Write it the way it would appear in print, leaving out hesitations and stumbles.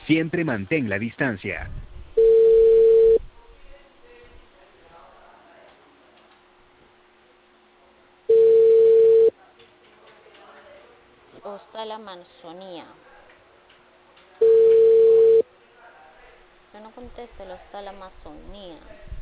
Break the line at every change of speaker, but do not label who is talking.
Siempre mantén la distancia.
Hostal Amazonía. Que no conteste el Hostal Amazonía.